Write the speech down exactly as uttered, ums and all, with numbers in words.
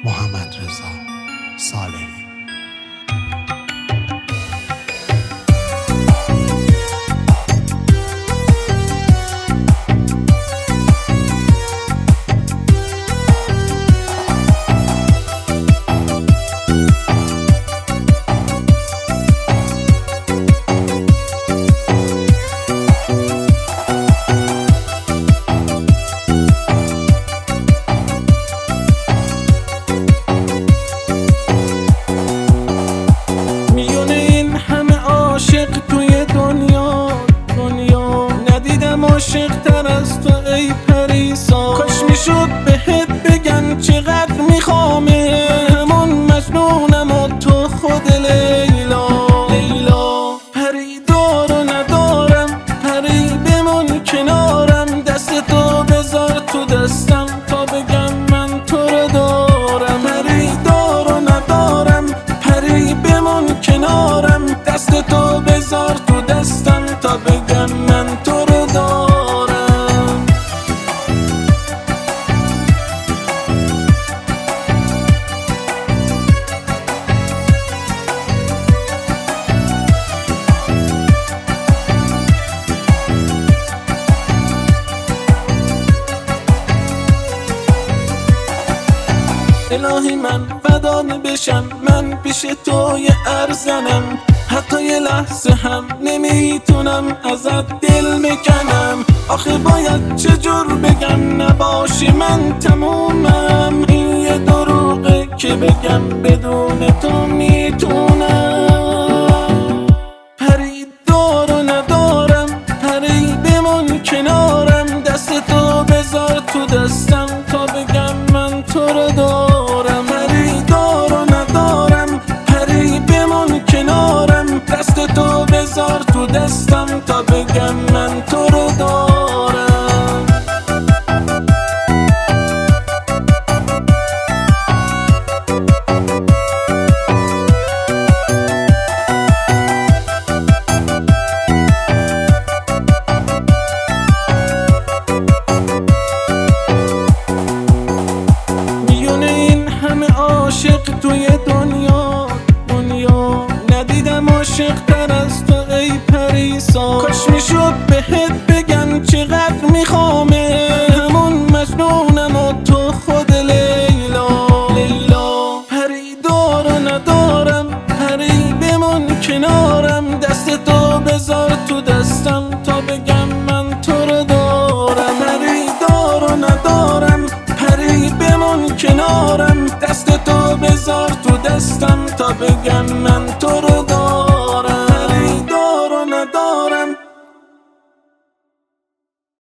محمدرضا صالحی. عاشق تر از تو ای پریسا، کاش میشد بهت بگم چقدر میخوامه، همون مجنونم و تو خود لیلا. لیلا پری دار و ندارم، پری بمون کنارم، دست تو بذار تو دستم تا بگم من تو رو دارم. پری دار و ندارم، پری بمون کنارم، دست تو بذار تو دستم تا بگم من تو رو دارم. الهی من فدا بشم، من پیش تو یه ارزنم، حتی یه لحظه هم نمیتونم ازت دل بکنم. آخه باید چجور بگم نباشی من تمومم، این یه دروغه که بگم بدون تو میتونم. پری دار و ندارم، پری بمون کنارم، دست تو بذار تو دستم تا بگم من تو رو دارم. دست تو بذار تو دستم تا بگم من تو رو دارم. میونه این همه عاشق توی دنیا دنیا ندیدم عاشق تر از تو ای پریسا، کاش میشد بهت بگم چقدر میخوامه، همون مجنونم و تو خود لیلا. لیلا پری دار و ندارم، پری بمون کنارم، دست تو بذار تو دستم تا بگم من تو رو دارم. پری دار و ندارم، پری بمون کنارم، دست تو بذار تو دستم تا بگم من تو رو دارم.